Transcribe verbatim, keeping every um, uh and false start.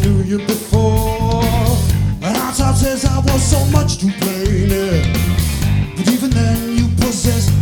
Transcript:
knew you before. And hindsight says I was so much to blame, yeah. But even then you possessed